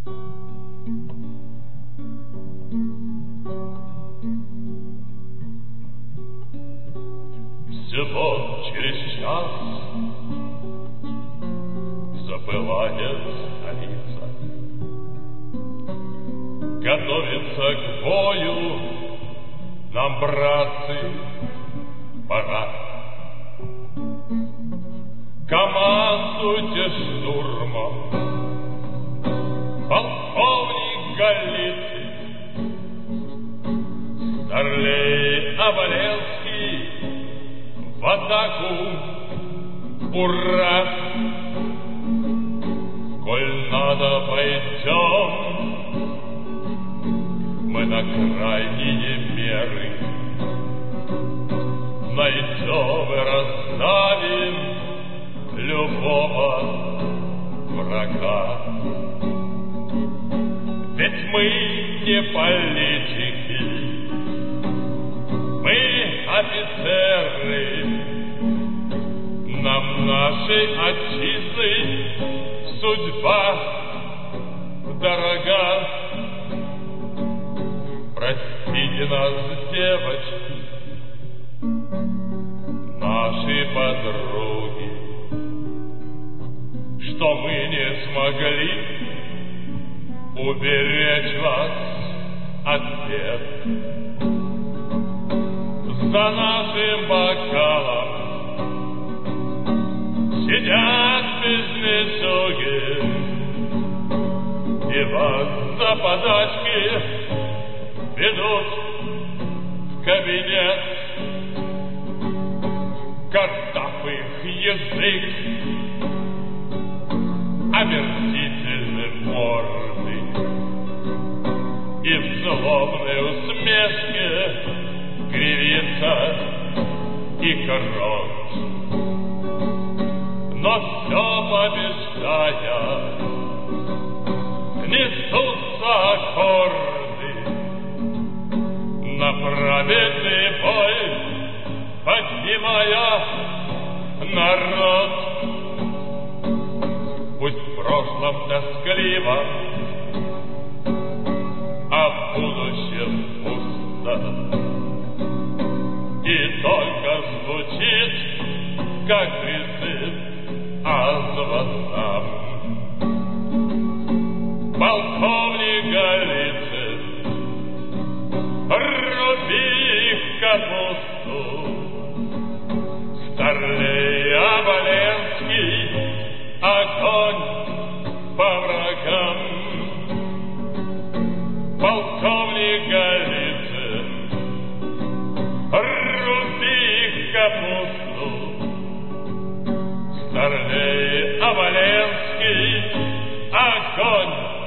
Всего через час запылает столица, готовится к бою нам, братцы, пора. Командуйте штурмом, полковник Голицын, старлей Оболенский, в атаку, ура! Коль надо, пойдем мы на крайние меры, найдем и раздавим любого врага. Ведь мы не политики, мы офицеры, нам нашей отчизны судьба дорога. Простите нас, девочки, наши подруги, что мы не смогли уберечь вас от бед. За нашим бокалом сидят безмешоги и вас за подачки ведут в кабинет. Картав их язык, омерзительны морды, и в злобной усмешке кривится и рот. Но все побеждая, несутся аккорды на праведный бой, поднимая народ. Пусть в прошлом тоскливо, а в будущем пусто, и только звучит, как призыв о звонках. Полковник Голицын, руби капусту, старлей Оболенский, огонь по врагам. Полковник Голицын, руби капусту, старлей Оболенский, огонь